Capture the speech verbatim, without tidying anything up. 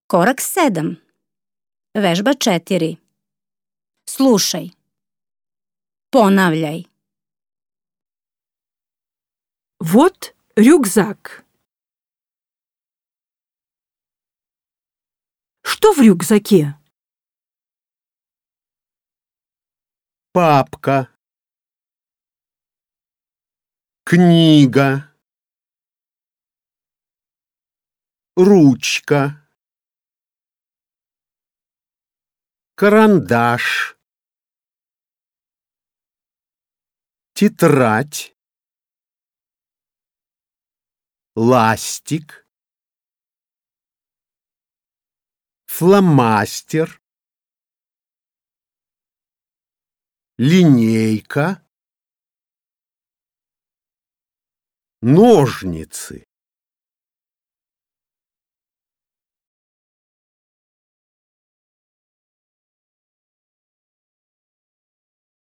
Korak sedam. Vežba četiri. Slušaj. Ponavljaj. Вот рюкзак. Что в рюкзаке? Папка, книга, ручка, карандаш, тетрадь, ластик, фломастер, линейка, ножницы.